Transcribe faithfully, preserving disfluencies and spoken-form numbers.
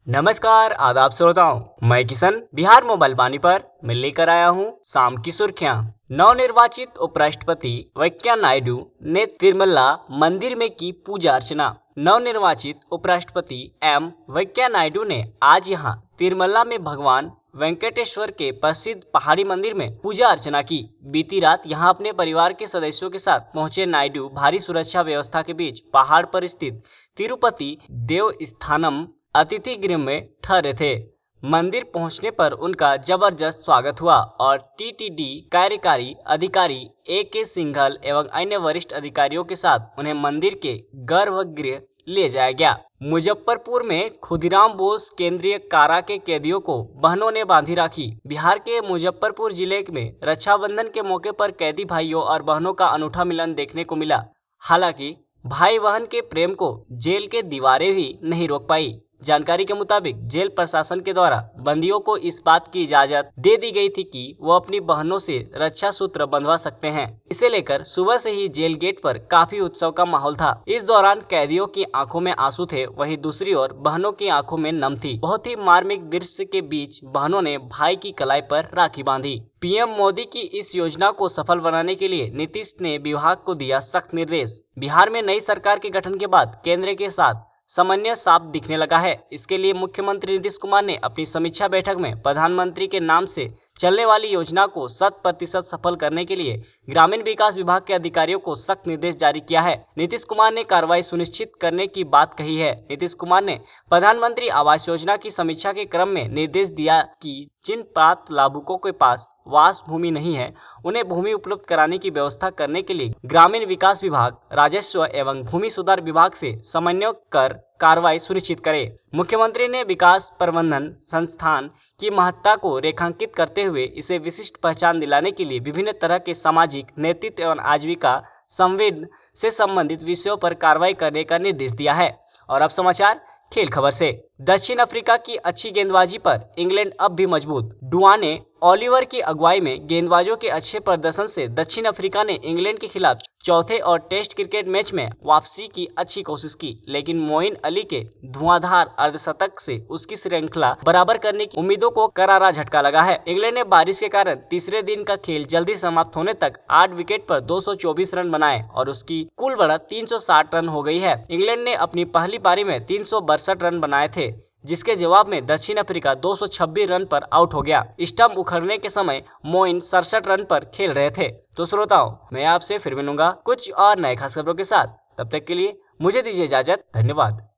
नमस्कार आदाब श्रोताओं, मैं किशन बिहार मोबाइल वाणी पर मैं लेकर आया हूँ शाम की सुर्खियाँ। नवनिर्वाचित उपराष्ट्रपति वेंकैया नायडू ने तिरुमला मंदिर में की पूजा अर्चना। नवनिर्वाचित उपराष्ट्रपति एम वेंकैया नायडू ने आज यहाँ तिरुमला में भगवान वेंकटेश्वर के प्रसिद्ध पहाड़ी मंदिर में पूजा अर्चना की। बीती रात यहां अपने परिवार के सदस्यों के साथ पहुंचे नायडू भारी सुरक्षा व्यवस्था के बीच पहाड़ पर स्थित तिरुपति देवस्थानम अतिथि गृह में ठहरे थे। मंदिर पहुंचने पर उनका जबरदस्त स्वागत हुआ और टीटीडी कार्यकारी अधिकारी ए के सिंघल एवं अन्य वरिष्ठ अधिकारियों के साथ उन्हें मंदिर के गर्भगृह ले जाया गया। मुजफ्फरपुर में खुदीराम बोस केंद्रीय कारा के कैदियों को बहनों ने बांधी राखी। बिहार के मुजफ्फरपुर जिले में रक्षाबंधन के मौके पर कैदी भाइयों और बहनों का अनूठा मिलन देखने को मिला। हालांकि भाई बहन के प्रेम को जेल के दीवारें भी नहीं रोक पाई। जानकारी के मुताबिक जेल प्रशासन के द्वारा बंदियों को इस बात की इजाजत दे दी गई थी कि वो अपनी बहनों से रक्षा सूत्र बंधवा सकते हैं। इसे लेकर सुबह से ही जेल गेट पर काफी उत्सव का माहौल था। इस दौरान कैदियों की आंखों में आंसू थे, वहीं दूसरी ओर बहनों की आंखों में नम थी। बहुत ही मार्मिक दृश्य के बीच बहनों ने भाई की कलाई पर राखी बांधी। पीएम मोदी की इस योजना को सफल बनाने के लिए नीतीश ने विभाग को दिया सख्त निर्देश। बिहार में नई सरकार के गठन के बाद केंद्र के साथ समन्वय साफ दिखने लगा है। इसके लिए मुख्यमंत्री नीतीश कुमार ने अपनी समीक्षा बैठक में प्रधानमंत्री के नाम से चलने वाली योजना को शत प्रतिशत सफल करने के लिए ग्रामीण विकास विभाग के अधिकारियों को सख्त निर्देश जारी किया है। नीतीश कुमार ने कार्रवाई सुनिश्चित करने की बात कही है। नीतीश कुमार ने प्रधानमंत्री आवास योजना की समीक्षा के क्रम में निर्देश दिया कि जिन पात्र लाभुकों के पास वास भूमि नहीं है, उन्हें भूमि उपलब्ध कराने की व्यवस्था करने के लिए ग्रामीण विकास विभाग, राजस्व एवं भूमि सुधार विभाग से समन्वय कर कार्रवाई सुनिश्चित करे। मुख्यमंत्री ने विकास प्रबंधन संस्थान की महत्ता को रेखांकित करते हुए इसे विशिष्ट पहचान दिलाने के लिए विभिन्न तरह के सामाजिक, नैतिक एवं आजीविका संवेदन से संबंधित विषयों पर कार्रवाई करने का निर्देश दिया है। और अब समाचार खेल खबर से। दक्षिण अफ्रीका की अच्छी गेंदबाजी पर इंग्लैंड अब भी मजबूत। डुआने ओलिवर की अगुवाई में गेंदबाजों के अच्छे प्रदर्शन से दक्षिण अफ्रीका ने इंग्लैंड के खिलाफ चौथे और टेस्ट क्रिकेट मैच में वापसी की अच्छी कोशिश की, लेकिन मोइन अली के धुआंधार अर्धशतक से उसकी श्रृंखला बराबर करने की उम्मीदों को करारा झटका लगा है। इंग्लैंड ने बारिश के कारण तीसरे दिन का खेल जल्दी समाप्त होने तक आठ विकेट पर दो सौ चौबीस रन बनाए और उसकी कुल बढ़त तीन सौ साठ रन हो गई है। इंग्लैंड ने अपनी पहली पारी में तीन सौ बरसठ रन बनाए थे, जिसके जवाब में दक्षिण अफ्रीका दो सौ छब्बीस रन पर आउट हो गया। स्टंप उखड़ने के समय मोइन सड़सठ रन पर खेल रहे थे। तो श्रोताओं, मैं आपसे फिर मिलूंगा कुछ और नए खास खबरों के साथ। तब तक के लिए मुझे दीजिए इजाजत। धन्यवाद।